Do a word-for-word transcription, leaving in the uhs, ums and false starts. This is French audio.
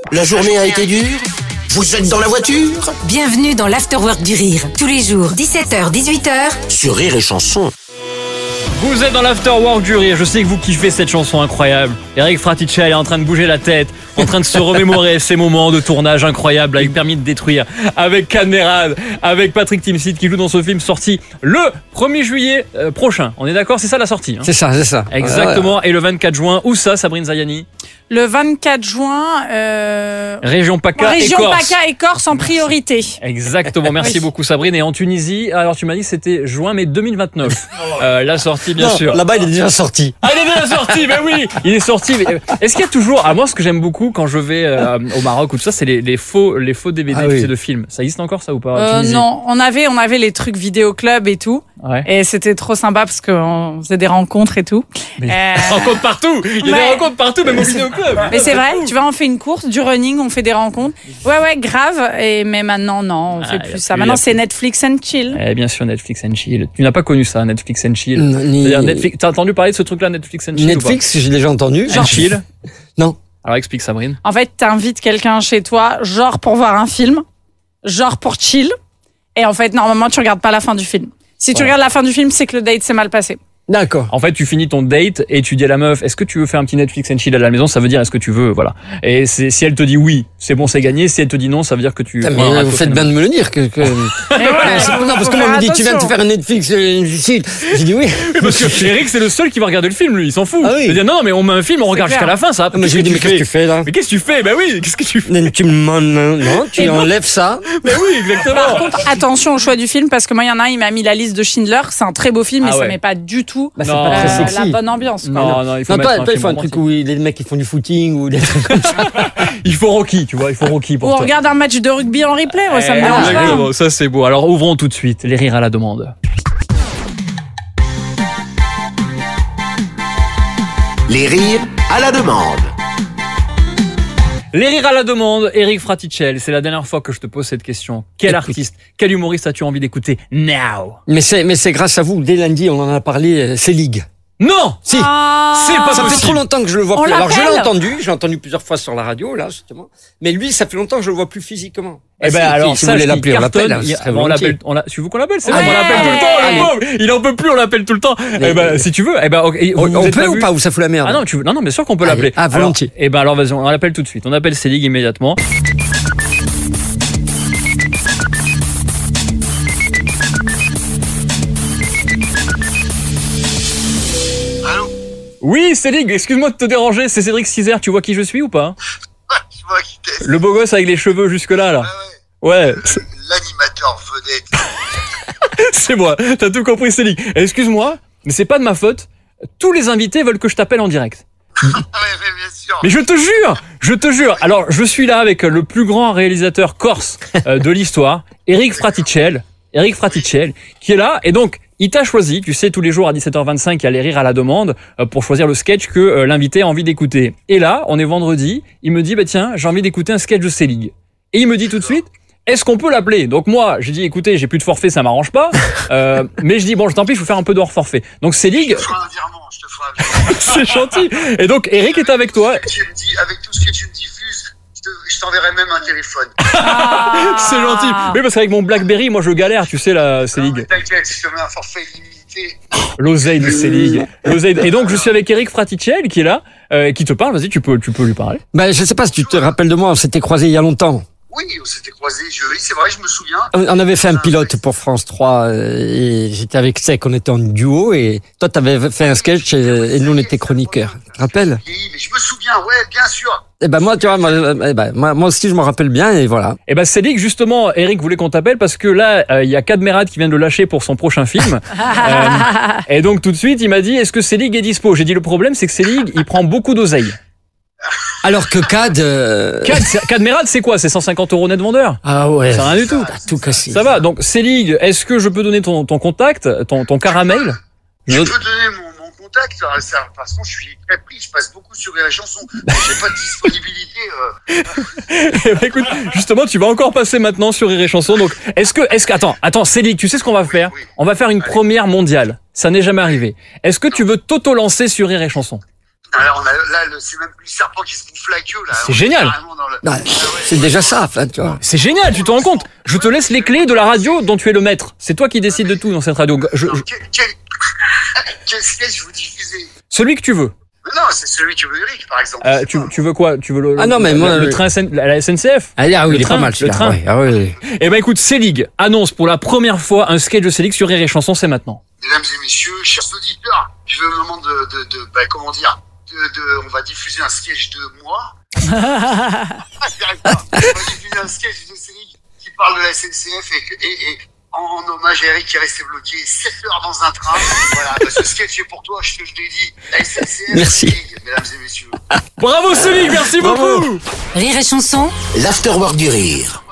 La journée a été dure? Vous êtes dans la voiture? Bienvenue dans l'Afterwork du Rire. Tous les jours, dix-sept heures, dix-huit heures. Sur Rire et Chanson. Vous êtes dans l'Afterwork du Rire. Je sais que vous kiffez cette chanson incroyable. Eric Fraticelli est en train de bouger la tête, en train de se remémorer ces moments de tournage incroyables avec Permis de détruire, avec Cadmerade, avec Patrick Timsit qui joue dans ce film sorti le premier juillet euh, prochain. On est d'accord? C'est ça la sortie, hein? C'est ça, c'est ça. Exactement. Ouais, ouais. Et le vingt-quatre juin, où ça, Sabrine Zayani? Le vingt-quatre juin, euh... Région PACA Région et Corse. PACA et Corse en priorité. Exactement, merci Oui. beaucoup Sabrine. Et en Tunisie, alors tu m'as dit que c'était juin mais deux mille vingt-neuf. Euh, la sortie bien non, sûr. Là-bas il est déjà sorti. Ah, il est déjà sorti, mais oui, il est sorti. Mais est-ce qu'il y a toujours, à moi ce que j'aime beaucoup quand je vais euh, au Maroc ou tout ça, c'est les, les faux, les faux D V D Ah, tu oui. sais, de films. Ça existe encore ça ou pas? Euh, Tunisie non, on avait, on avait les trucs vidéo club et tout. Ouais. Et c'était trop sympa parce qu'on faisait des rencontres et tout. Mais Euh, rencontres partout. Il y a ouais. des rencontres partout, même au vidéoclub. Mais c'est vrai, tu vois, on fait une course, du running, on fait des rencontres. Ouais, ouais, grave. Et mais maintenant, non, on Ah, fait y a plus plus, ça. y a Maintenant, plus. c'est Netflix and chill. Eh bien sûr, Netflix and chill. Tu n'as pas connu ça, Netflix and chill. Non, ni- C'est-à-dire Netflix. T'as entendu parler de ce truc-là, Netflix and chill? Netflix, j'ai déjà entendu. ou pas? And chill. Non. Alors explique Sabrine. En fait, t'invites quelqu'un chez toi, genre pour voir un film, genre pour chill. Et en fait, normalement, tu regardes pas la fin du film. Si tu Ouais. regardes la fin du film, c'est que le date s'est mal passé. D'accord. En fait, tu finis ton date et tu dis à la meuf, est-ce que tu veux faire un petit Netflix and chill à la maison? Ça veut dire, est-ce que tu veux, voilà. Et c'est, si elle te dit oui, c'est bon, c'est gagné. Si elle te dit non, ça veut dire que tu... Putain, prends un mais raccourci. vous faites bien de me le dire que. que... Et Non, voilà, c'est- non, parce faut que moi on faire me dit tu viens de te attention. faire un Netflix, euh, chill. J'ai dit oui. Parce que Eric, c'est le seul qui va regarder le film, lui, il s'en fout. Ah oui. Il va dire, non, non, mais on met un film, on regarde clair. jusqu'à la fin, ça. Ah, mais je lui dis mais qu'est-ce que tu fais là? Mais qu'est-ce que tu fais? Bah oui, qu'est-ce que tu fais? Non, tu me non, non, tu Et bon. enlèves ça. Bah oui, exactement. Attention au choix du film parce que moi, il y en a un, il m'a mis la liste de Schindler. C'est un très beau film, Ah mais ouais. ça met pas du tout Bah, c'est Non. pas très euh, sexy. la bonne ambiance. quoi. Non, non, il faut Non, mettre toi, un toi, il film faut un romantique. truc où il- les mecs qui font du footing ou des trucs comme ça. Il faut Rocky, tu vois, il faut Rocky Ou pour on toi. regarde un match de rugby en replay, moi, ça me Eh, dérange pas. exactement, ça c'est beau. Alors ouvrons tout de suite les rires à la demande. Les rires à la demande. Les rires à la demande, Eric Fraticelli, c'est la dernière fois que je te pose cette question. Quel Écoute. artiste, quel humoriste as-tu envie d'écouter now? Mais c'est, mais c'est grâce à vous. Dès lundi, on en a parlé. euh, C'est Ligue. Non! Si. Ah. C'est pas Ça fait possible. trop longtemps que je le vois On plus. Alors je l'ai l'appelle entendu, j'ai entendu plusieurs fois sur la radio là justement. Mais lui, ça fait longtemps que je le vois plus physiquement. Eh ben Ah, si, alors, si ça, vous voulez l'appeler, on l'appelle. hein, Il, ce serait on volontiers. l'appelle, on l'a, tu veux qu'on l'appelle? C'est Ouais. vrai qu'on l'appelle tout le temps, le Allez. pauvre. Il en peut plus, on l'appelle tout le temps. Eh ben, Mais- si tu veux, eh ben, ok, On, vous on êtes peut ou vu pas ou ça fout la merde? Ah non, tu veux, non, non, bien sûr qu'on peut Allez. l'appeler. Ah, volontiers. Alors, eh ben, alors, vas-y, on l'appelle tout de suite. On appelle Célig immédiatement. Allô? Oui, Célig, excuse-moi de te déranger, c'est Cédric Cizer, tu vois qui je suis ou pas? Je vois qui t'es. Le beau gosse avec les cheveux jusque là, là. Ah ouais. Ouais, Euh, L'animateur vedette. c'est moi, t'as tout compris Célig. Excuse-moi, mais c'est pas de ma faute. Tous les invités veulent que je t'appelle en direct. Ah ouais, mais bien sûr. Mais je te jure, je te jure. Alors, je suis là avec le plus grand réalisateur corse euh, de l'histoire, Eric Fraticelli. Eric Fraticelli, qui est là. Et donc, il t'a choisi. Tu sais, tous les jours à dix-sept heures vingt-cinq, il y a les rires à la demande euh, pour choisir le sketch que euh, l'invité a envie d'écouter. Et là, on est vendredi. Il me dit, bah tiens, j'ai envie d'écouter un sketch de Célig. Et il me dit tout de suite, est-ce qu'on peut l'appeler? Donc moi, j'ai dit, écoutez, j'ai plus de forfait, ça m'arrange pas. Euh, mais je dis, bon, tant pis, je vais faire un peu de hors forfait. Donc Célig, Je te ferai un virement, je te ferai un virement. c'est gentil. Et donc, Eric est avec toi. Tu me dis, avec tout ce que tu me diffuses, je te- je t'enverrai même un téléphone. C'est gentil. Oui, parce qu'avec mon Blackberry, moi, je galère, tu sais, là, Non, Célig. mais T'inquiète, je te mets un forfait illimité. L'oseille de Célig. L'oseille. Et donc, je suis avec Eric Fraticelli, qui est là, euh, qui te parle. Vas-y, tu peux, tu peux lui parler. Ben je sais pas si tu te rappelles de moi, on s'était croisés il y a longtemps. Oui, on s'était croisés. Je... Oui, c'est vrai, je me souviens. On on avait fait un pilote pour France trois euh, et j'étais avec Sec, on était en duo et toi t'avais fait un sketch et, et nous on était chroniqueurs. Tu te rappelles? Oui, mais je me souviens, ouais, bien sûr. Eh ben moi tu vois, moi, eh ben, moi, moi aussi je me rappelle bien et voilà. Et ben, Célig, justement, Eric voulait qu'on t'appelle parce que là, euh, il y a Cadmerade qui vient de le lâcher pour son prochain film. Euh, et donc, tout de suite, il m'a dit, est-ce que Célig est dispo? J'ai dit, le problème, c'est que Célig, il prend beaucoup d'oseille. Alors que Cad, euh... Cad, c'est- Cadmerade, c'est quoi? C'est cent cinquante euros net vendeur? ah ouais, C'est rien du tout. t'as tout cassé. Ça va. Donc, Célig, est-ce que je peux donner ton, ton contact, ton, ton caramel? Je Je- peux donner mon, mon contact. Alors, ça, de toute façon, je suis très pris. Je passe beaucoup sur les chansons. J'ai pas de disponibilité. Euh... Eh ben, écoute, justement, tu vas encore passer maintenant sur Rire et Chanson. Donc, est-ce que, est-ce que, attends, attends, Célig, tu sais ce qu'on va faire? oui. On va faire une première mondiale. Ça n'est jamais arrivé. Est-ce que tu veux t'auto-lancer sur Rire et Chanson? Alors, on a, là, le- c'est même plus le serpent qui se bouffe la queue, là. C'est On est génial. carrément dans le- Non, Ah ouais. c'est déjà ça, enfin, tu vois. C'est génial, tu te rends compte? Je te laisse les clés de la radio dont tu es le maître. C'est toi qui décides de tout dans cette radio. Je- Alors, je- quel, quel, quel sketch vous diffusez? celui que tu veux. Non, c'est celui que veut Eric, par exemple. Euh, C'est tu, pas- tu veux quoi? Tu veux le, Ah non, mais le- moi, le, le- train S N, la, la S N C F? Ah, ah oui, Le il est train, pas mal, le celui-là. train. Ouais, ah oui, oui. Eh ben écoute, Selig annonce pour la première fois un sketch de Selig sur Rire et Chanson, c'est maintenant. Mesdames et messieurs, chers auditeurs, je veux au moment de, de, de bah, comment dire, de, de, on va diffuser un sketch de moi. J'arrive pas. On va diffuser un sketch de Céline qui parle de la S N C F et, que- et, et en hommage à Eric qui est resté bloqué sept heures dans un train. Voilà, bah, ce sketch est pour toi, je te le dédie. La S N C F, Merci. Céline, mesdames et messieurs. Bravo Selig, merci Bravo. beaucoup! Rire et Chanson, L'afterwork du rire.